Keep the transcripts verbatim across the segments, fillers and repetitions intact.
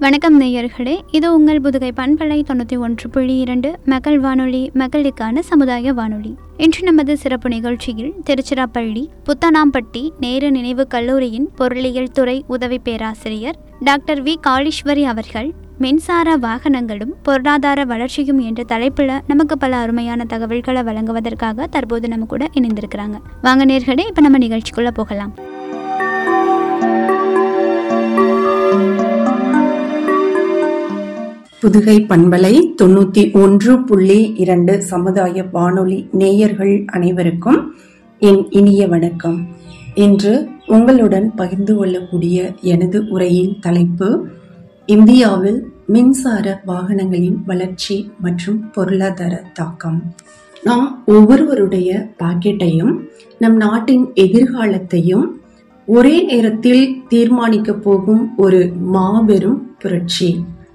வணக்கம் நேயர்களே, இது உங்கள் புதுகை பண்பலை தொண்ணூற்றி ஒன்று புள்ளி இரண்டு மக்கள் வானொலி, மக்களுக்கான சமுதாய வானொலி. இன்று நமது சிறப்பு நிகழ்ச்சியில் திருச்சிராப்பள்ளி புத்தனாம்பட்டி நேரு நினைவு கல்லூரியின் பொருளியல் துறை உதவி பேராசிரியர் டாக்டர் வி காளீஸ்வரி அவர்கள் மின்சார வாகனங்களும் பொருளாதார வளர்ச்சியும் என்ற தலைப்பில் நமக்கு பல அருமையான தகவல்களை வழங்குவதற்காக தற்போது நம்ம கூட இணைந்திருக்கிறாங்க. வாங்க நேயர்களே, இப்போ நம்ம நிகழ்ச்சிக்குள்ள போகலாம். புதுகை பண்பலை தொண்ணூத்தி ஒன்று புள்ளி இரண்டு சமுதாய வானொலி நேயர்கள் அனைவருக்கும் என் இனிய வணக்கம். இன்று உங்களுடன் பகிர்ந்து கொள்ளக்கூடிய எனது உரையின் தலைப்பு இந்தியாவில் மின்சார வாகனங்களின் வளர்ச்சி மற்றும் பொருளாதார தாக்கம். நாம் ஒவ்வொருவருடைய பாக்கெட்டையும் நம் நாட்டின் எதிர்காலத்தையும் ஒரே நேரத்தில் தீர்மானிக்க போகும் ஒரு மாபெரும் புரட்சி.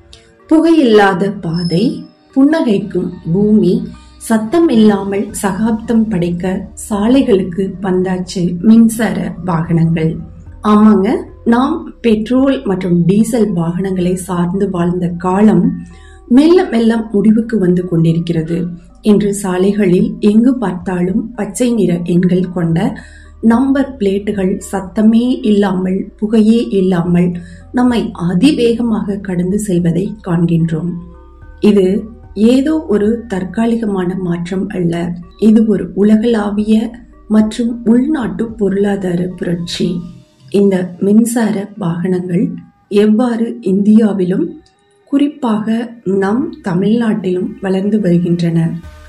புகையில்லாத பாதை, புன்னகைக்கும் பூமி, சத்தம் இல்லாமல் சகாப்தம் படைக்க சாலைகளுக்கு வந்தாச்சு மின்சார வாகனங்கள். ஆமாங்க, நாம் பெட்ரோல் மற்றும் டீசல் வாகனங்களை சார்ந்து வாழ்ந்த காலம் மெல்ல மெல்ல முடிவுக்கு வந்து கொண்டிருக்கிறது. இன்று சாலைகளில் எங்கு பார்த்தாலும் பச்சை நிற எண்கள் கொண்ட நம்பர் பிளேட்டுகள், சத்தமே இல்லாமல் புகையே இல்லாமல் நம்மை அதிவேகமாக கடந்து செல்வதை காண்கின்றோம். இது ஏதோ ஒரு தற்காலிகமான மாற்றம் அல்ல, இது ஒரு உலகளாவிய மற்றும் உள்நாட்டு பொருளாதார புரட்சி. இந்த மின்சார வாகனங்கள் எவ்வாறு இந்தியாவிலும் குறிப்பாக நம் தமிழ்நாட்டிலும் வளர்ந்து வருகின்றன,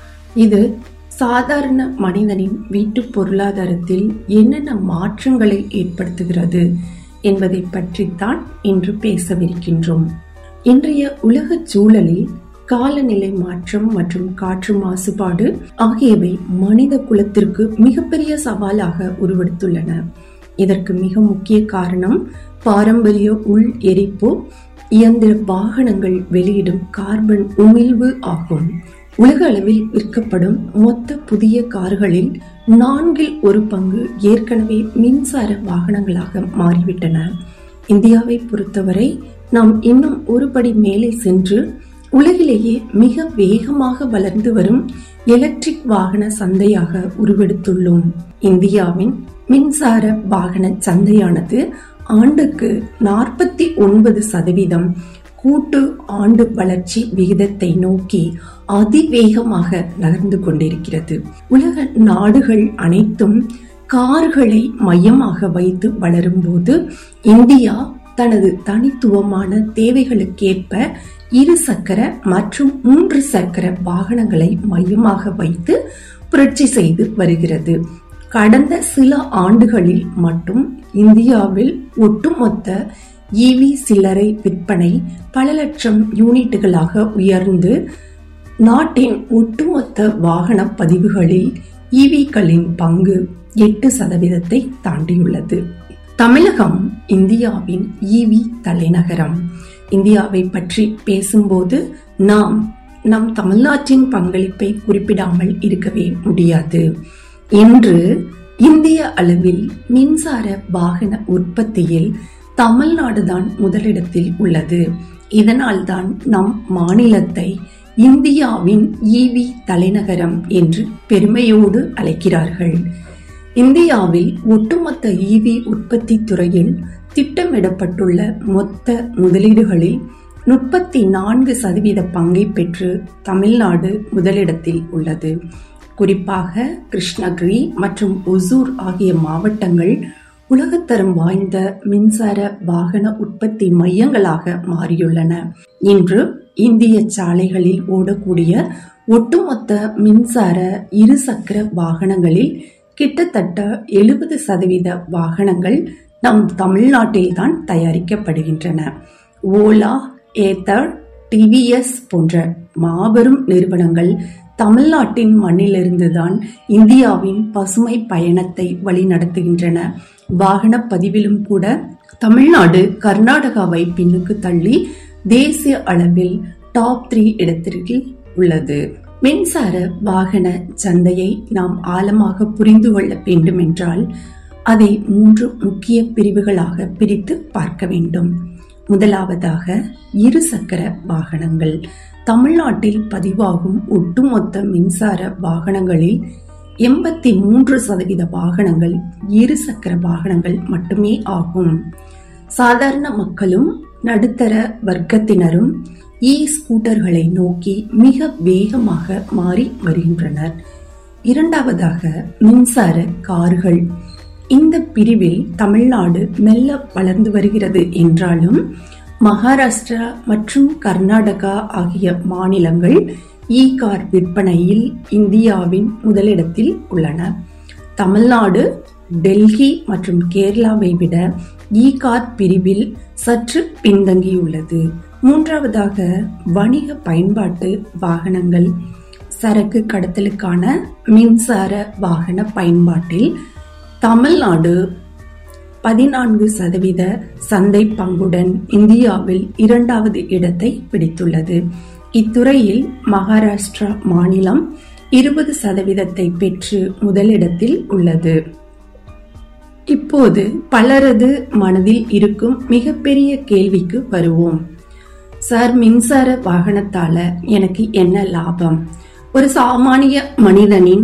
இது சாதாரண மனிதனின் வீட்டு பொருளாதாரத்தில் என்னென்ன மாற்றங்களை ஏற்படுத்துகிறது என்பதை பற்றித்தான் இன்று பேசவிருக்கின்றோம். இன்றைய உலக சூழலில் காலநிலை மாற்றம் மற்றும் காற்று மாசுபாடு ஆகியவை மனித குலத்திற்கு மிகப்பெரிய சவாலாக உருவெடுத்துள்ளன. இதற்கு மிக முக்கிய காரணம் பாரம்பரிய உள் எரிப்பு இயந்திர வாகனங்கள் வெளியிடும் கார்பன் உமிழ்வு ஆகும். உலக அளவில் விற்கப்படும் மொத்த புதிய கார்களில் நான்கில் ஒரு பங்கு ஏற்கனவே மின்சார வாகனங்களாக மாறிவிட்டன. இந்தியாவை பொறுத்தவரை நாம் இன்னும் ஒரு படி மேலே சென்று உலகிலேயே மிக வேகமாக வளர்ந்து வரும் எலக்ட்ரிக் வாகன சந்தையாக உருவெடுத்துள்ளோம். இந்தியாவின் மின்சார வாகன சந்தையானது ஆண்டுக்கு நாற்பத்தி ஒன்பது சதவீதம் கூட்டு ஆண்டு வளர்ச்சி விகிதத்தை நோக்கி அதிவேகமாக நகர்ந்து கொண்டிருக்கிறது. உலக நாடுகள் அனைத்தும் கார்களை மையமாக வைத்து வளரும் போது இந்தியா தனது தனித்துவமான தேவைகளுக்கேற்ப இரு சக்கர மற்றும் மூன்று சக்கர வாகனங்களை மையமாக வைத்து புரட்சி செய்து வருகிறது. கடந்த சில ஆண்டுகளில் மட்டும் இந்தியாவில் ஒட்டுமொத்த ஈவி சில்லறை விற்பனை பல லட்சம் யூனிட்டுகளாக உயர்ந்து நாட்டின் ஒட்டுமொத்த வாகன பதிவுகளில் ஈவிக்களின் பங்கு எட்டு சதவீதத்தை தாண்டியுள்ளது. தமிழகம் இந்தியாவின் ஈவி தலைநகரம். இந்தியாவை பற்றி பேசும்போது நாம் நம் தமிழ்நாட்டின் பங்களிப்பை குறிப்பிடாமல் இருக்கவே முடியாது. இன்று இந்திய அளவில் மின்சார வாகன உற்பத்தியில் தமிழ்நாடுதான் முதலிடத்தில் உள்ளது. இதனால் தான் நம் மாநிலத்தை இந்தியாவின் ஈவி தலைநகரம் என்று பெருமையோடு அழைக்கிறார்கள். இந்தியாவில் ஒட்டுமொத்த ஈவி உற்பத்தி துறையில் திட்டமிடப்பட்டுள்ள மொத்த முதலீடுகளில் முப்பத்தி நான்கு சதவீத பங்கை பெற்று தமிழ்நாடு முதலிடத்தில் உள்ளது. குறிப்பாக கிருஷ்ணகிரி மற்றும் ஒசூர் ஆகிய மாவட்டங்கள் உலகத்தரம் வாய்ந்த மின்சார வாகன உற்பத்தி மையங்களாக மாறியுள்ளன. இன்று இந்திய சாலைகளில் ஓடக்கூடிய ஒட்டுமொத்த மின்சார இருசக்கர வாகனங்களில் கிட்டத்தட்ட எழுபது சதவீத வாகனங்கள் நம் தமிழ்நாட்டில் தான் தயாரிக்கப்படுகின்றன. ஓலா, ஏத்தர், டிவிஎஸ் போன்ற மாபெரும் நிறுவனங்கள் தமிழ்நாட்டின் மண்ணிலிருந்துதான் இந்தியாவின் பசுமை பயணத்தை வழிநடத்துகின்றன. வாகன பதிவிலும் கூட தமிழ்நாடு கர்நாடகாவை பின்னுக்கு தள்ளி தேசிய அளவில் டாப் த்ரீ இடத்திற்கு உள்ளது. மின்சார வாகன சந்தையை நாம் ஆழமாக புரிந்து கொள்ள வேண்டும் என்றால் அதை மூன்று முக்கிய பிரிவுகளாக பிரித்து பார்க்க வேண்டும். முதலாவதாக இருசக்கர வாகனங்கள். தமிழ்நாட்டில் பதிவாகும் ஒட்டுமொத்த மின்சார வாகனங்களில் எண்பத்தி மூன்று சதவீத வாகனங்கள் இருசக்கர வாகனங்கள் மட்டுமே ஆகும். சாதாரண மக்களும் நடுத்தர வர்க்கத்தினரும் இ ஸ்கூட்டர்களை நோக்கி மிக வேகமாக மாறி வருகின்றனர். இரண்டாவதாக மின்சார கார்கள். இந்த பிரிவில் தமிழ்நாடு மெல்ல வளர்ந்து வருகிறது என்றாலும் மகாராஷ்டிரா மற்றும் கர்நாடகா ஆகிய மாநிலங்கள் இ கார் விற்பனையில் இந்தியாவின் முதலிடத்தில் உள்ளன. தமிழ்நாடு டெல்லி மற்றும் கேரளாவை விட இ கார் பிரிவில் சற்று பின்தங்கியுள்ளது. மூன்றாவதாக வணிக பயன்பாட்டு வாகனங்கள். சரக்கு கடத்தலுக்கான மின்சார வாகன பயன்பாட்டில் தமிழ்நாடு பதினான்கு சதவீத சந்தை பங்குடன் இந்தியாவில் இரண்டாவது இடத்தை பிடித்துள்ளது. இத்துறையில் மகாராஷ்டிரா மாநிலம் இருபது சதவீதத்தை பெற்று முதலிடத்தில் உள்ளது. இப்போது பலரது மனதில் இருக்கும் மிகப்பெரிய கேள்விக்கு வருவோம். சார், மின்சார வாகனத்தால எனக்கு என்ன லாபம்? ஒரு சாமானிய மனிதனின்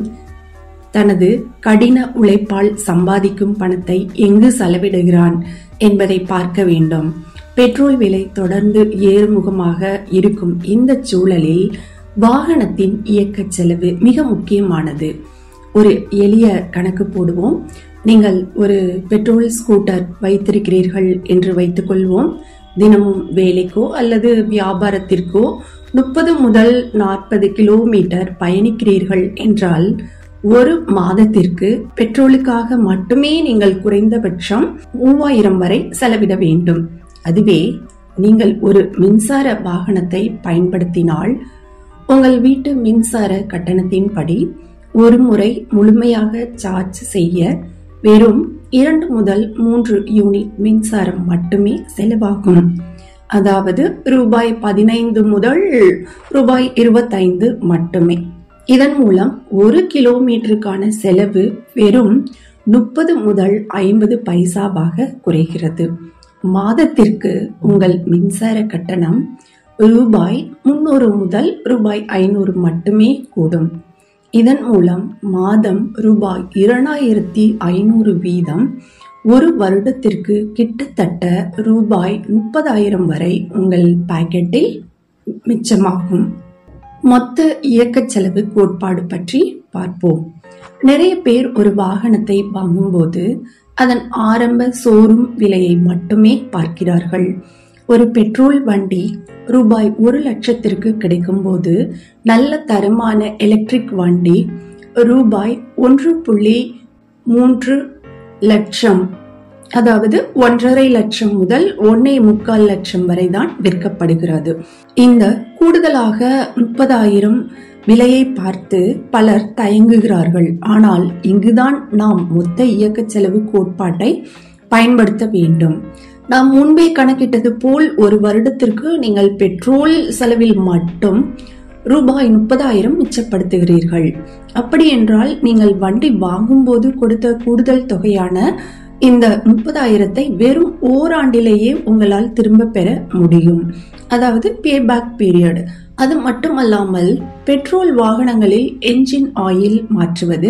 தனது கடின உழைப்பால் சம்பாதிக்கும் பணத்தை எங்கு செலவிடுகிறான் என்பதை பார்க்க வேண்டும். பெட்ரோல் விலை தொடர்ந்து ஏறுமுகமாக இருக்கும் இந்த சூழலில் வாகனத்தின் இயக்க செலவு மிக முக்கியமானது. ஒரு எளிய கணக்கு போடுவோம். நீங்கள் ஒரு பெட்ரோல் ஸ்கூட்டர் வைத்திருக்கிறீர்கள் என்று வைத்துக் கொள்வோம். தினமும் வேலைக்கோ அல்லது வியாபாரத்திற்கோ முப்பது முதல் நாற்பது கிலோமீட்டர் பயணிக்கிறீர்கள் என்றால் ஒரு மாதத்திற்கு பெட்ரோலுக்காக மட்டுமே நீங்கள் குறைந்தபட்சம் மூவாயிரம் வரை செலவிட வேண்டும். அதுவே நீங்கள் ஒரு மின்சார வாகனத்தை பயன்படுத்தினால் உங்கள் வீட்டு மின்சார கட்டணத்தின் படி ஒரு முறை முழுமையாக சார்ஜ் செய்ய வெறும் இரண்டு முதல் மூன்று யூனிட் மின்சாரம் மட்டுமே செலவாகும். அதாவது ரூபாய் பதினைந்து முதல் ரூபாய் இருபத்தைந்து மட்டுமே. இதன் மூலம் ஒரு கிலோமீட்டருக்கான செலவு வெறும் முப்பது முதல் ஐம்பது பைசாவாக குறைகிறது. மாதத்திற்கு உங்கள் மின்சார கட்டணம் ரூபாய் முன்னூறு முதல் ரூபாய் ஐநூறு மட்டுமே கூடும். இதன் மூலம் மாதம் ரூபாய் இரண்டாயிரத்தி ஐநூறு வீதம் ஒரு வருடத்திற்கு கிட்டத்தட்ட ரூபாய் முப்பதாயிரம் வரை உங்கள் பாக்கெட்டில் மிச்சமாகும். மொத்த இயக்க செலவு கோட்பாடு பற்றி பார்ப்போம். நிறைய பேர் ஒரு வாகனத்தை வாங்கும்போது அதன் ஆரம்ப ஷோரூம் விலையை மட்டுமே பார்க்கிறார்கள். ஒரு பெட்ரோல் வண்டி ரூபாய் ஒரு லட்சத்திற்கு கிடைக்கும் போது நல்ல தரமான எலக்ட்ரிக் வண்டி ரூபாய் ஒன்று புள்ளி மூன்று லட்சம், அதாவது ஒன்றரை லட்சம் முதல் ஒன்னே முக்கால் லட்சம் வரை தான் விற்கப்படுகிறது. இந்த கூடுதலாக முப்பதாயிரம் விலையை பார்த்து பலர் தயங்குகிறார்கள். ஆனால் இங்குதான் நாம் மொத்த இயக்க செலவு கோட்பாட்டை பயன்படுத்த வேண்டும். நாம் முன்பே கணக்கிட்டது போல் ஒரு வருடத்திற்கு நீங்கள் பெட்ரோல் செலவில் மட்டும் ரூபாய் முப்பதாயிரம் மிச்சப்படுத்துகிறீர்கள். அப்படி என்றால் நீங்கள் வண்டி வாங்கும் போது கொடுத்த கூடுதல் தொகையான இந்த முப்பதாயிரத்தை வெறும் ஓராண்டிலேயே உங்களால் திரும்ப பெற முடியும். அதாவது பேபேக் பீரியட். அது மட்டுமல்லாமல் பெட்ரோல் வாகனங்களில் என்ஜின் ஆயில் மாற்றுவது,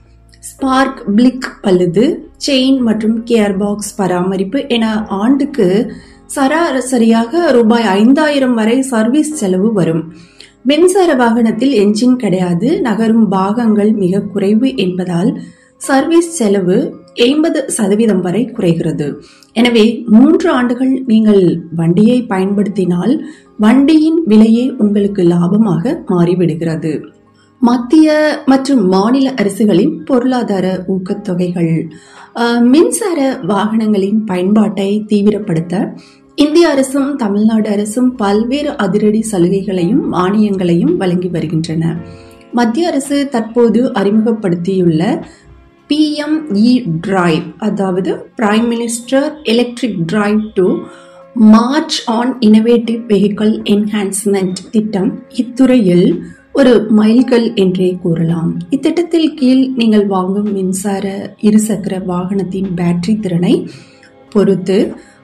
ஸ்பார்க் பிளிக் பழுது, செயின் மற்றும் கியர் பாக்ஸ் பராமரிப்பு என ஆண்டுக்கு சராசரியாக ரூபாய் ஐந்தாயிரம் வரை சர்வீஸ் செலவு வரும். மின்சார வாகனத்தில் என்ஜின் கிடையாது, நகரும் பாகங்கள் மிக குறைவு என்பதால் சர்வீஸ் செலவு ஐம்பது சதவீதம் வரை குறைகிறது. எனவே மூன்று ஆண்டுகள் நீங்கள் வண்டியை பயன்படுத்தினால் வண்டியின் விலையே உங்களுக்கு லாபமாக மாறிவிடுகிறது. மத்திய மற்றும் மாநில அரசுகளின் பொருளாதார ஊக்கத்தொகைகள். மின்சார வாகனங்களின் பயன்பாட்டை தீவிரப்படுத்த இந்திய அரசும் தமிழ்நாடு அரசும் பல்வேறு அதிரடி சலுகைகளையும் மானியங்களையும் வழங்கி வருகின்றன. மத்திய அரசு தற்போது அறிமுகப்படுத்தியுள்ள பி எம் இ டிரைவ், அதாவது prime minister electric drive to march on innovative vehicle enhancement திட்டம் இத்துறையில் ஒரு மைல்கல் என்றே கூறலாம். இத்திட்டத்தில் கீழ் நீங்கள் வாங்கும் மின்சார இருசக்கர வாகனத்தின் பேட்டரி திறனை பொறுத்து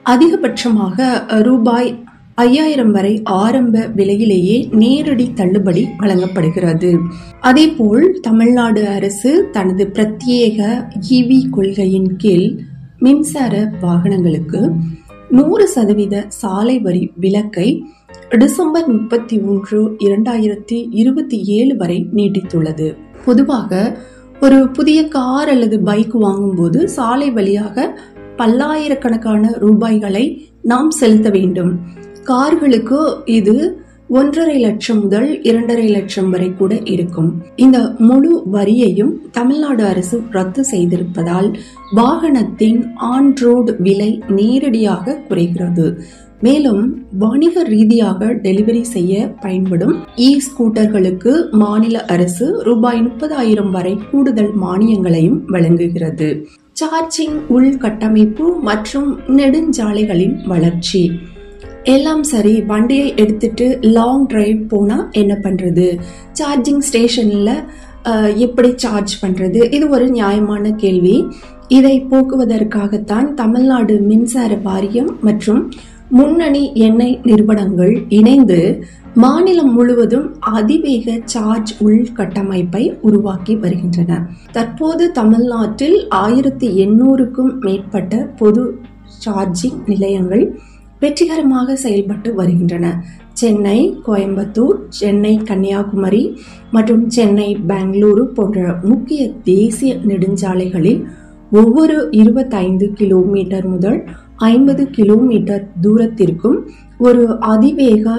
அதிகபட்சமாக ரூபாய் ஐயாயிரம் வரை ஆரம்ப விலையிலேயே நேரடி தள்ளுபடி வழங்கப்படுகிறது. அதேபோல் தமிழ்நாடு அரசு தனது பிரத்யேக ஈவி கொள்கையின் கீழ் மின்சார வாகனங்களுக்கு நூறு சதவீத சாலை வரி விலக்கை டிசம்பர் முப்பத்தி ஒன்று இரண்டாயிரத்தி இருபத்தி ஏழு வரை நீட்டித்துள்ளது. பொதுவாக ஒரு புதிய கார் அல்லது பைக் வாங்கும் போது சாலை வழியாக பல்லாயிரக்கணக்கான ரூபாய்களை நாம் செலுத்த வேண்டும். கார்களுக்கு இது ஒன்றரை லட்சம் முதல் இரண்டரை லட்சம் வரை கூட இருக்கும். இந்த முழு வரியையும் தமிழ்நாடு அரசு ரத்து செய்திருப்பதால் வாகனத்தின் ஆன் ரோடு விலை நேரடியாக குறைகிறது. மேலும் வணிக ரீதியாக டெலிவரி செய்ய பயன்படும் இ ஸ்கூட்டர்களுக்கு மாநில அரசு ரூபாய் முப்பதாயிரம் வரை கூடுதல் மானியங்களையும் வழங்குகிறது. சார்ஜிங் உள்கட்டமைப்பு மற்றும் நெடுஞ்சாலைகளின் வளர்ச்சி எல்லாம் சரி. வண்டியை எடுத்துட்டு லாங் டிரைவ் போனா என்ன பண்றது, சார்ஜிங் ஸ்டேஷன்ல எப்படி சார்ஜ் பண்றது, இது ஒரு நியாயமான கேள்வி. இதை போக்குவதற்காகத்தான் தமிழ்நாடு மின்சார வாரியம் மற்றும் முன்னணி எண்ணெய் நிறுவனங்கள் இணைந்து மாநிலம் முழுவதும் அதிவேக சார்ஜ் உள்கட்டமைப்பை உருவாக்கி வருகின்றன. தற்போது தமிழ்நாட்டில் ஆயிரத்தி எண்ணூறுக்கும் மேற்பட்ட பொது சார்ஜிங் நிலையங்கள் வெற்றிகரமாக செயல்பட்டு வருகின்றன. சென்னை, கோயம்புத்தூர், சென்னை கன்னியாகுமரி மற்றும் சென்னை பெங்களூரு போன்ற முக்கிய தேசிய நெடுஞ்சாலைகளில் ஒவ்வொரு இருபத்தைந்து கிலோமீட்டர் முதல் ஐம்பது கிலோமீட்டர் தூரத்திற்கும் ஒரு அதிவேக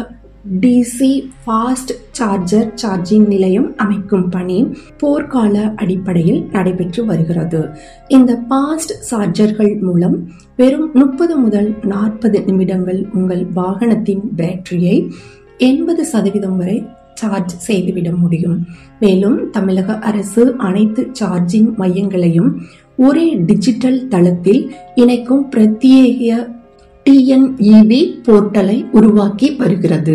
டிசி ஃபாஸ்ட் சார்ஜர் சார்ஜிங் நிலையம் அமைக்கும் பணி போர்க்கால அடிப்படையில் நடைபெற்று வருகிறது. இந்த ஃபாஸ்ட் சார்ஜர்கள் மூலம் வெறும் முப்பது முதல் நாற்பது நிமிடங்கள் உங்கள் வாகனத்தின் பேட்டரியை எண்பது சதவீதம் வரை சார்ஜ் செய்துவிட முடியும். மேலும் தமிழக அரசு அனைத்து சார்ஜிங் மையங்களையும் ஒரே டிஜிட்டல் தளத்தில் இணைக்கும் பிரத்யேக டிஎன்இவி போர்ட்டலை உருவாக்கி வருகிறது.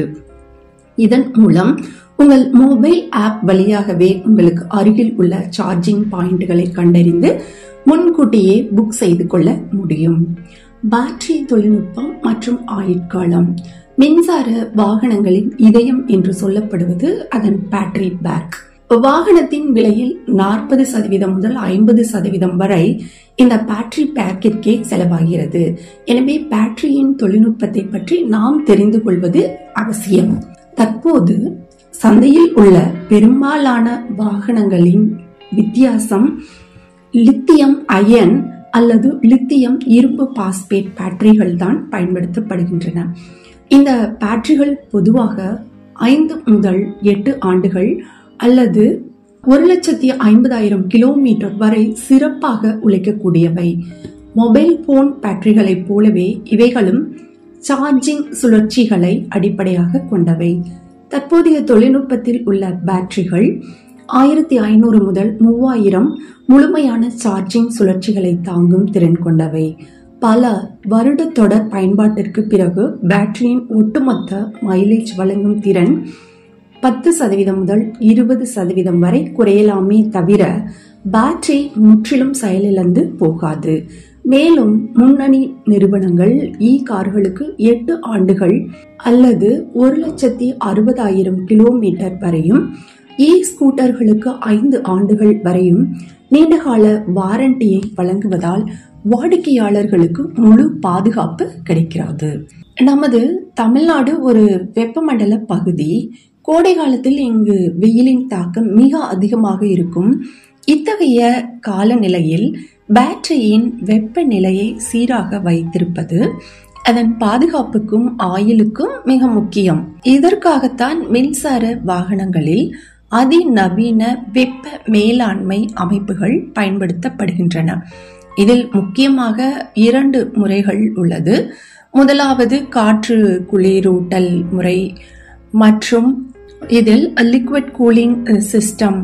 இதன் மூலம் உங்கள் மொபைல் ஆப் வழியாகவே உங்களுக்கு அருகில் உள்ள சார்ஜிங் பாயிண்ட்களை கண்டறிந்து முன்கூட்டியே புக் செய்து கொள்ள முடியும். பேட்டரி தொழில்நுட்பம் மற்றும் ஆயுட்காலம். மின்சார வாகனங்களின் இதயம் என்று சொல்லப்படுவது அதன் பேட்டரி பேக். வாகனத்தின் விலையில் நாற்பது சதவீதம் முதல் ஐம்பது சதவீதம் வரை இந்த பேட்டரி பேக்கிற்கே செலவாகிறது. எனவே பேட்டரியின் தொழில்நுட்பத்தை பற்றி நாம் தெரிந்து கொள்வது அவசியம். தற்போது சந்தையில் உள்ள பெரும்பாலான வாகனங்களின் வித்தியாசம் லித்தியம் அயன் அல்லது லித்தியம் இரும்பு பாஸ்பேட் பேட்டரிகள் தான் பயன்படுத்தப்படுகின்றன. இந்த பேட்டரிகள் பொதுவாக ஐந்து முதல் எட்டு ஆண்டுகள் அல்லது ஒரு லட்சத்தி ஐம்பதாயிரம் கிலோமீட்டர் வரை சிறப்பாக உழைக்கக்கூடியவை. மொபைல் போன் பேட்டரிகளை போலவே இவைகளும் சார்ஜிங் சுழற்சிகளை அடிப்படையாக கொண்டவை. தற்போதைய தொழில்நுட்பத்தில் உள்ள பேட்டரிகள் ஆயிரத்தி ஐநூறு முதல் மூவாயிரம் முழுமையான சார்ஜிங் சுழற்சிகளை தாங்கும் திறன் கொண்டவை. பல வருட தொடர் பயன்பாட்டிற்கு பிறகு பேட்டரியின் ஒட்டுமொத்த மைலேஜ் வழங்கும் திறன் பத்து சதவீதம் முதல் இருபது சதவீதம் வரை குறையலாமே தவிர பேட்டரி முற்றிலும் செயலிழந்து போகாது. மேலும் முன்னணி நிறுவனங்கள் இ கார்களுக்கு எட்டு ஆண்டுகள் அல்லது ஒரு லட்சத்தி அறுபதாயிரம் கிலோமீட்டர் வரையும், இ ஸ்கூட்டர்களுக்கு ஐந்து ஆண்டுகள் வரையும் நீண்டகால வாரண்டியை வழங்குவதால் வாடிக்கையாளர்களுக்கு முழு பாதுகாப்பு கிடைக்கிறது. நமது தமிழ்நாடு ஒரு வெப்பமண்டல பகுதி. கோடை காலத்தில் இங்கு வெயிலின் தாக்கம் மிக அதிகமாக இருக்கும். இத்தகைய காலநிலையில் பேட்டரியின் வெப்பநிலையை சீராக வைத்திருப்பது அதன் பாதுகாப்புக்கும் ஆயுளுக்கும் மிக முக்கியம். இதற்காகத்தான் மின்சார வாகனங்களில் அதிநவீன வெப்ப மேலாண்மை அமைப்புகள் பயன்படுத்தப்படுகின்றன. இதில் முக்கியமாக இரண்டு முறைகள் உள்ளது. முதலாவது காற்று குளிரூட்டல் முறை மற்றும் இதில் liquid cooling system,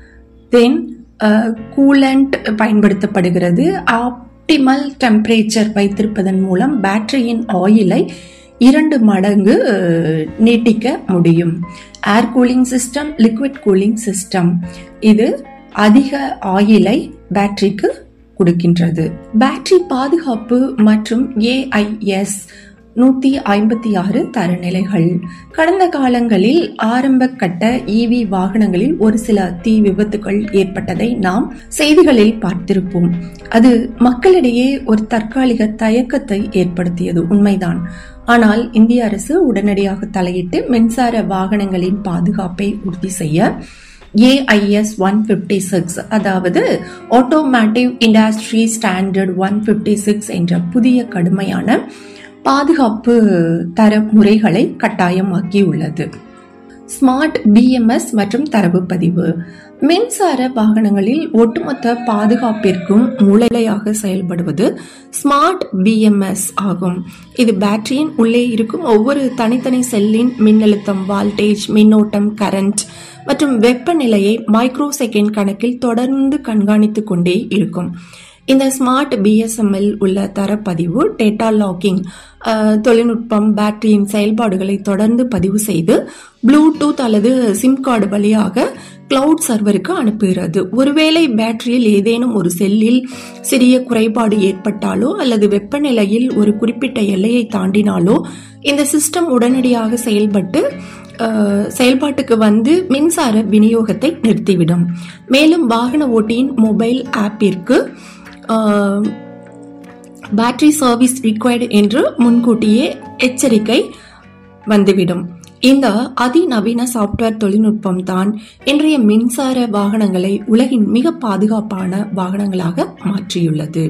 then coolant பயன்படுத்தப்படுகிறது. ஆப்டிமல் டெம்பரேச்சர் வைத்திருப்பதன் மூலம் பேட்டரியின் ஆயிலை இரண்டு மடங்கு நீட்டிக்க முடியும். Air cooling system, liquid cooling system, இது அதிக ஆயிலை பேட்டரிக்கு கொடுக்கின்றது. பேட்டரி பாதுகாப்பு மற்றும் ஏ ஐ எஸ் நூத்தி ஐம்பத்தி ஆறு தரநிலைகள். கடந்த காலங்களில் ஆரம்ப கட்ட ஈவி வாகனங்களில் ஒரு சில தீ விபத்துகள் ஏற்பட்டதை நாம் செய்திகளில் பார்த்திருப்போம். அது மக்களிடையே ஒரு தற்காலிக தயக்கத்தை ஏற்படுத்தியது உண்மைதான். ஆனால் இந்திய அரசு உடனடியாக தலையிட்டு மின்சார வாகனங்களின் பாதுகாப்பை உறுதி செய்ய ஏ ஐ எஸ் நூற்று ஐம்பத்தி ஆறு அதாவது ஆட்டோமேட்டிவ் இண்டஸ்ட்ரி ஸ்டாண்டர்ட் நூற்று ஐம்பத்தி ஆறு என்ற புதிய கடுமையான பாதுகாப்பு தர முறைகளை கட்டாயமாக்கியுள்ளது. ஸ்மார்ட் பி எம் எஸ் மற்றும் தரவு பதிவு. மின்சார வாகனங்களில் ஒட்டுமொத்த பாதுகாப்பிற்கும் மூளையாக செயல்படுவது ஸ்மார்ட் பி எம் எஸ் ஆகும். இது பேட்டரியின் உள்ளே இருக்கும் ஒவ்வொரு தனித்தனி செல்லின் மின்னழுத்தம், வால்டேஜ், மின்னோட்டம், கரண்ட் மற்றும் வெப்பநிலையை மைக்ரோ செகண்ட் கணக்கில் தொடர்ந்து கண்காணித்துக் கொண்டே இருக்கும். இந்த ஸ்மார்ட் பி எஸ் எம் எல் உள்ள தரப்பதிவு, டேட்டா லாக்கிங் தொழில்நுட்பம் பேட்டரியின் செயல்பாடுகளை தொடர்ந்து பதிவு செய்து ப்ளூடூத் அல்லது சிம் கார்டு வழியாக கிளவுட் சர்வருக்கு அனுப்புகிறது. ஒருவேளை பேட்டரியில் ஏதேனும் ஒரு செல்லில் சிறிய குறைபாடு ஏற்பட்டாலோ அல்லது வெப்பநிலையில் ஒரு குறிப்பிட்ட எல்லையை தாண்டினாலோ இந்த சிஸ்டம் உடனடியாக செயல்பட்டு செயல்பாட்டுக்கு வந்து மின்சார விநியோகத்தை நிறுத்திவிடும். மேலும் வாகன ஓட்டியின் மொபைல் ஆப்பிற்கு பேட்டரி சர்வீஸ் ரிக்வயர்டு என்று முன்கூட்டியே எச்சரிக்கை வந்துவிடும். இந்த அதிநவீன சாப்ட்வேர் தொழில்நுட்பம் தான் இன்றைய மின்சார வாகனங்களை உலகின் மிக பாதுகாப்பான வாகனங்களாக மாற்றியுள்ளது.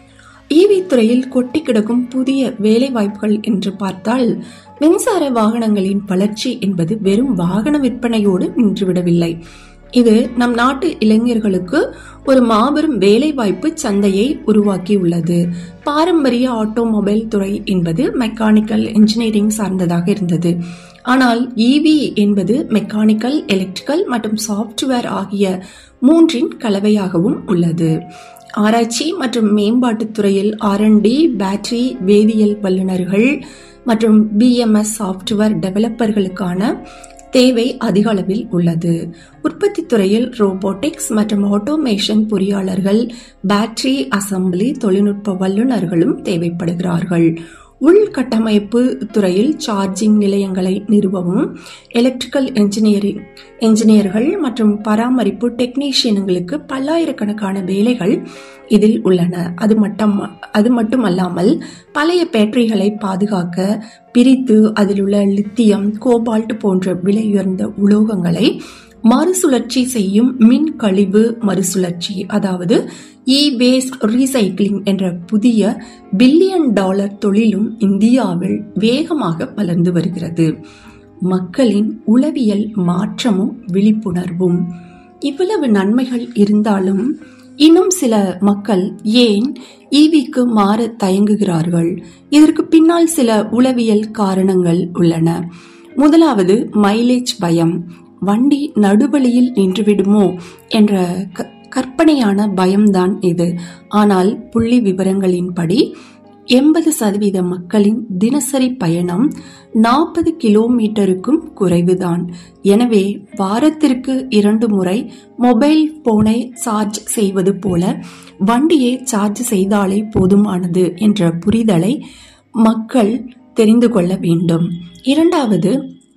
ஈவி துறையில் கொட்டி கிடக்கும் புதிய வேலை வாய்ப்புகள் என்று பார்த்தால் மின்சார வாகனங்களின் வளர்ச்சி என்பது வெறும் வாகன விற்பனையோடு நின்றுவிடவில்லை. இது நம் நாட்டு இளைஞர்களுக்கு ஒரு மாபெரும் வேலை வாய்ப்பு சந்தையை உருவாக்கியுள்ளது. பாரம்பரிய ஆட்டோமொபைல் துறை என்பது மெக்கானிக்கல் இன்ஜினியரிங் சார்ந்ததாக இருந்தது. ஆனால் ஈவி என்பது மெக்கானிக்கல், எலக்ட்ரிக்கல் மற்றும் சாப்ட்வேர் ஆகிய மூன்றின் கலவையாகவும் உள்ளது. ஆராய்ச்சி மற்றும் மேம்பாட்டு துறையில் ஆர் அண்ட் டி, பேட்டரி வேதியியல் வல்லுநர்கள் மற்றும் பி எம் எஸ் சாப்ட்வேர் டெவலப்பர்களுக்கான தேவை அதிக அளவில் உள்ளது. உற்பத்தி துறையில் ரோபோட்டிக்ஸ் மற்றும் ஆட்டோமேஷன் பொறியாளர்கள், பேட்டரி அசம்பிளி தொழில்நுட்ப வல்லுநர்களும் தேவைப்படுகிறார்கள். உள்கட்டமைப்பு துறையில் சார்ஜிங் நிலையங்களை நிறுவவும் எலக்ட்ரிக்கல் என்ஜினியரிங் என்ஜினியர்கள் மற்றும் பராமரிப்பு டெக்னீஷியன்களுக்கு பல்லாயிரக்கணக்கான வேலைகள் இதில் உள்ளன. அது மட்டும் அது மட்டுமல்லாமல் பழைய பேட்டரிகளை பாதுகாக்க, பிரித்து அதில் உள்ள லித்தியம், கோபால்ட் போன்ற விலையுயர்ந்த உலோகங்களை மறுசுழற்சி செய்யும் மின் கழிவு மறுசுழற்சி அதாவது இ வேஸ்ட் ரீசைக்கிளிங் என்ற புதிய பில்லியன் டாலர் தொழிலும் இந்தியாவில் வேகமாக வளர்ந்து வருகிறது. மக்களின் உளவியல் மாற்றமும் விழிப்புணர்வும். இவ்வளவு நன்மைகள் இருந்தாலும் இன்னும் சில மக்கள் ஏன் ஈவிக்கு மாற தயங்குகிறார்கள்? இதற்கு பின்னால் சில உளவியல் காரணங்கள் உள்ளன. முதலாவது மைலேஜ் பயம். வண்டி நடுவழியில் நின்றுவிடுமோ என்ற கற்பனையான பயம்தான் இது. ஆனால் புள்ளி விவரங்களின்படி எண்பது சதவீத மக்களின் தினசரி பயணம் நாற்பது கிலோமீட்டருக்கும் குறைவுதான். எனவே வாரத்திற்கு இரண்டு முறை மொபைல் போனை சார்ஜ் செய்வது போல வண்டியை சார்ஜ் செய்தாலே போதுமானது என்ற புரிதலை மக்கள் தெரிந்து கொள்ள வேண்டும். இரண்டாவது,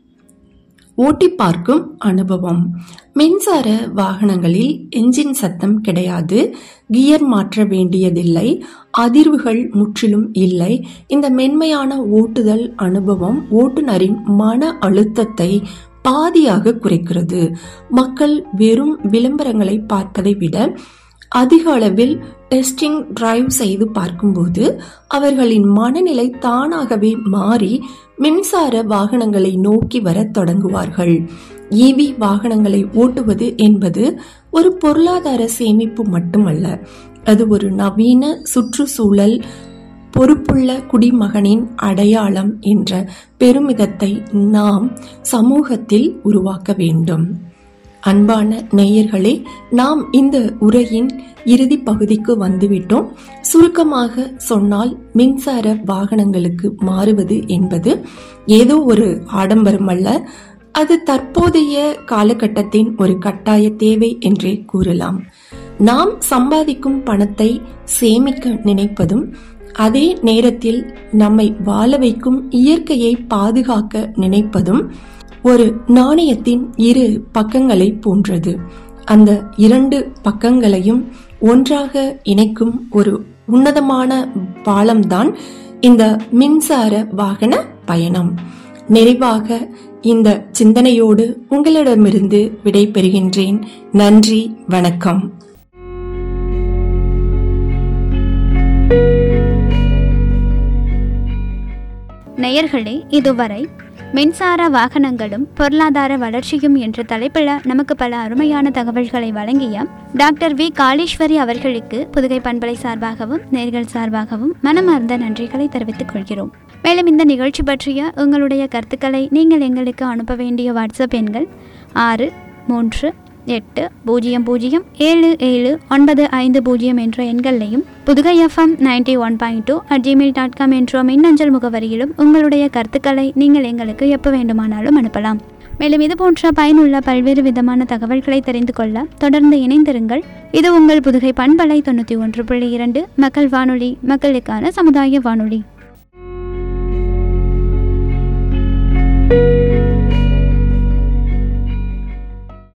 ஓட்டி பார்க்கும் அனுபவம். மின்சார வாகனங்களில் என்ஜின் சத்தம் கிடையாது, கியர் மாற்ற வேண்டியதில்லை, அதிர்வுகள் முற்றிலும் இல்லை. இந்த மென்மையான ஓட்டுதல் அனுபவம் ஓட்டுநரின் மன அழுத்தத்தை பாதியாக குறைக்கிறது. மக்கள் வெறும் விளம்பரங்களை பார்ப்பதை விட அதிக அளவில் டெஸ்டிங் டிரைவ் செய்து பார்க்கும்போது அவர்களின் மனநிலை தானாகவே மாறி மின்சார வாகனங்களை நோக்கி வர தொடங்குவார்கள். ஈவி வாகனங்களை ஓட்டுவது என்பது ஒரு பொருளாதார சேமிப்பு மட்டுமல்ல, அது ஒரு நவீன சுற்றுச்சூழல் பொறுப்புள்ள குடிமகனின் அடையாளம் என்ற பெருமிதத்தை நாம் சமூகத்தில் உருவாக்க வேண்டும். அன்பான நேயர்களே, நாம் இந்த உரையின் இறுதி பகுதிக்கு வந்துவிட்டோம். சுருக்கமாக சொன்னால், மின்சார வாகனங்களுக்கு மாறுவது என்பது ஏதோ ஒரு ஆடம்பரம் அல்ல, அது தற்போதைய காலகட்டத்தின் ஒரு கட்டாய தேவை என்றே கூறலாம். நாம் சம்பாதிக்கும் பணத்தை சேமிக்க நினைப்பதும் அதே நேரத்தில் நம்மை வாழ வைக்கும் இயற்கையை பாதுகாக்க நினைப்பதும் ஒரு நாணயத்தின் இரு பக்கங்களை போன்றது. அந்த இரண்டு பக்கங்களையும் ஒன்றாக இணைக்கும் ஒரு உன்னதமான பாலம்தான் இந்த மின்சார வாகன பயணம். நிறைவாக இந்த சிந்தனையோடு உங்களிடமிருந்து விடை பெறுகின்றேன். நன்றி, வணக்கம். நேயர்களே, இதுவரை மின்சார வாகனங்களும் பொருளாதார வளர்ச்சியும் என்ற தலைப்பில் நமக்கு பல அருமையான தகவல்களை வழங்கிய டாக்டர் வி காளீஸ்வரி அவர்களுக்கு புதுகை பண்பலை சார்பாகவும் நேர்கள் சார்பாகவும் மனமார்ந்த நன்றிகளை தெரிவித்துக் கொள்கிறோம். மேலும் இந்த நிகழ்ச்சி பற்றிய உங்களுடைய கருத்துக்களை நீங்கள் எங்களுக்கு அனுப்ப வேண்டிய வாட்ஸ்அப் எண்கள் ஆறு மூன்று எட்டு பூஜ்ஜியம் பூஜ்ஜியம் ஏழு ஏழு ஒன்பது ஐந்து பூஜ்ஜியம் என்ற எண்களையும் Pudugai FM ninety one point two at Gmail dot com என்ற மின்னஞ்சல் முகவரியிலும் உங்களுடைய கருத்துக்களை நீங்கள் எங்களுக்கு எப்போ வேண்டுமானாலும் அனுப்பலாம். மேலும் இது போன்ற பயனுள்ள பல்வேறு விதமான தகவல்களை தெரிந்து கொள்ள தொடர்ந்து இணைந்திருங்கள். இது உங்கள் புதுகை பண்பலை தொண்ணூற்றி ஒன்று புள்ளி இரண்டு மக்கள் வானொலி, மக்களுக்கான சமுதாய வானொலி.